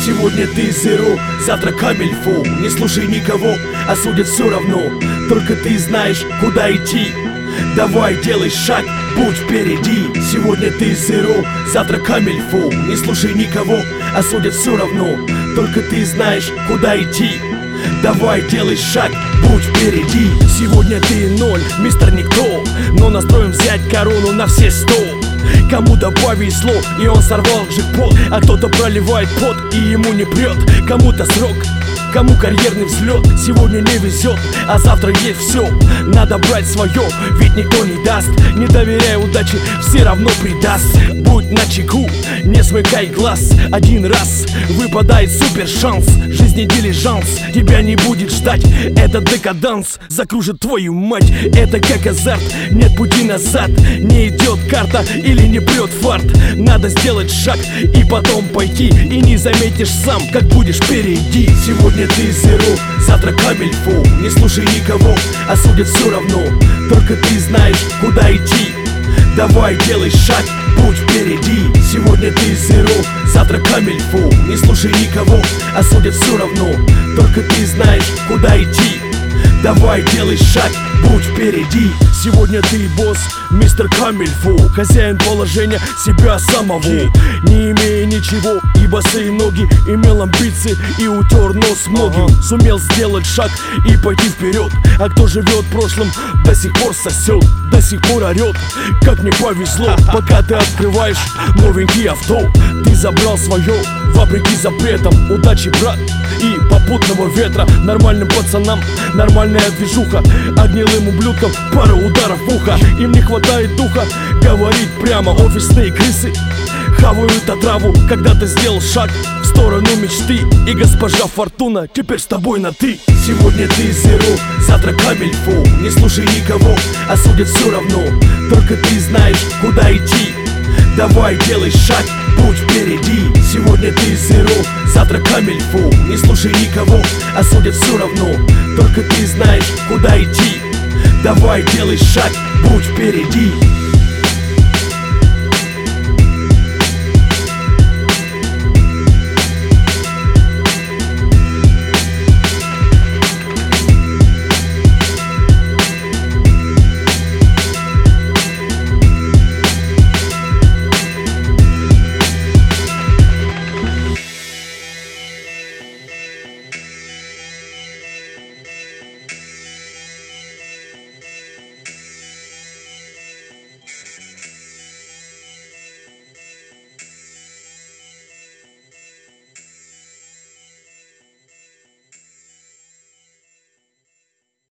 Сегодня ты zero, завтра камильфо. Не слушай никого, осудят все равно. Только ты знаешь, куда идти. Давай, делай шаг, путь впереди. Сегодня ты zero, завтра камильфо. Не слушай никого, осудят все равно. Только ты знаешь, куда идти. Давай, делай шаг, путь впереди. Сегодня ты ноль, мистер Никто, но настроен взять корону на все 100. Кому-то повезло, и он сорвал джекпот, а кто-то проливает пот, и ему не прет. Кому-то срок, кому карьерный взлет. Сегодня не везет, а завтра есть все. Надо брать свое, ведь никто не даст. Не доверяй удаче, все равно предаст. Будь начеку, не смыкай глаз. Один раз выпадает супер шанс. Жизни дилижанс, тебя не будет ждать. Это декаданс, закружит твою мать. Это как азарт, нет пути назад. Не идет карта или не прет фарт. Надо сделать шаг и потом пойти. И не заметишь сам, как будешь впереди. Сегодня ты zero, завтра камильфо. Не слушай никого, осудят все равно. Только ты знаешь, куда идти. Давай, делай шаг, путь впереди. Сегодня ты zero, завтра камильфо. Не слушай никого, осудят все равно. Только ты знаешь, куда идти. Давай, делай шаг, путь впереди. Сегодня ты босс, мистер Камильфо. Хозяин положения себя самого. Не имея ничего и босые ноги. Имел амбиции и утер нос многим. Сумел сделать шаг и пойти вперед. А кто живет прошлым, до сих пор сосет, до сих пор орет. Как не повезло, пока ты открываешь новенький авто. Ты забрал свое, вопреки запретам. Удачи, брат, и попутного ветра. Нормальным пацанам нормальная движуха, а гнилым ублюдкам пару ударов в ухо. Им не хватает духа говорить прямо. Офисные крысы хавают отраву, когда ты сделал шаг в сторону мечты. И госпожа Фортуна теперь с тобой на ты. Сегодня ты zero, завтра камильфо. Не слушай никого, осудят все равно. Только ты знаешь, куда идти. Давай, делай шаг, путь впереди. Сегодня ты zero, завтра камильфо. Не слушай никого, осудят все равно. Только ты знаешь, куда идти. Давай, делай шаг, путь впереди.